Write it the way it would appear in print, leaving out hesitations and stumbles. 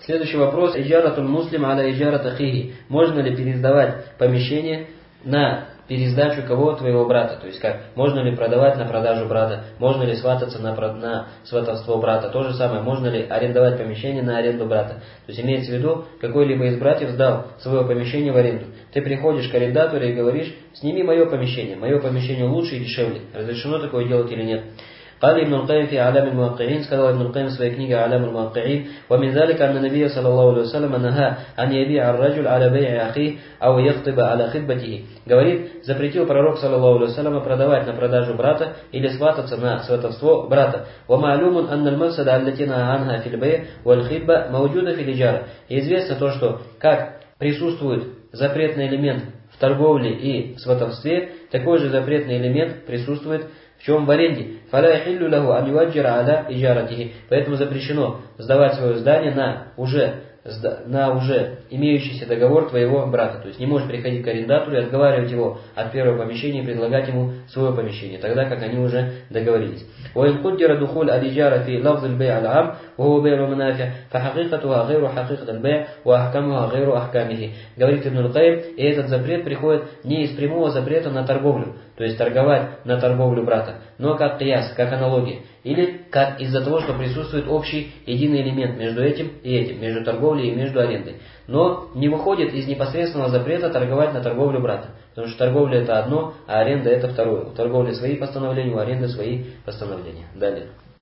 Следующий вопрос. Иджаратуль муслим аля иджарат ахихи. Можно ли пересдавать помещение на пересдачу кого? Твоего брата. То есть как? Можно ли продавать на продажу брата? Можно ли свататься на сватовство брата? То же самое. Можно ли арендовать помещение на аренду брата? То есть имеется в виду, какой-либо из братьев сдал свое помещение в аренду. Ты приходишь к арендатору и говоришь: сними мое помещение лучше и дешевле. Разрешено такое делать или нет? قال ابن القيم في أعلام الموقعين сказал ابن القيم в своей книге أعلام الموقعين ومن ذلك أن النبي صلى الله عليه وسلم نهى أن يبيع الرجل على بيع أخيه أو يخطب على خطبته. Говорит, запретил пророк саллаллаху алейхи вассалям продавать на продажу брата или свататься на сватовство брата. ومعلوم أن المفسدة التي نهى عنها في البيع والخطبة موجودة في الإجارة. И известно то, что как присутствует запретный элемент в торговле и сватовстве, такой же запретный элемент присутствует в чем? В аренде. فَلَا يَحِلُّ لَهُ أَنْ يُؤَجِّرَ عَلَى إِجَارَتِهِ. Поэтому запрещено сдавать свое здание на уже имеющийся договор твоего брата. То есть не можешь приходить к арендатору и отговаривать его от первого помещения и предлагать ему свое помещение, тогда как они уже договорились. وَإِنْ قُدِّرَ دُخُولُ الْإِجَارَةِ فِي لَفْظِ الْبَيْعِ الْعَامِ وَهُوَ بَيْعُ الْمَنَافِعِ فَحَقِيقَتُهَا غَيْرُ حَقِيقَةِ الْبَيْعِ وَأَحْكَامُهَا غَيْرُ أَحْكَامِهِ. Говорит Ибн аль-Каим, и этот запрет приходит не из прямого запрета на торговлю, то есть торговать на торговлю брата, но как кияс, как аналогия, или как из-за того, что присутствует общий единый элемент между этим и этим, между торговлей и между арендой. Но не выходит из непосредственного запрета торговать на торговлю брата, потому что торговля это одно, а аренда это второе. У торговли свои постановления, у аренды свои постановления. Далее.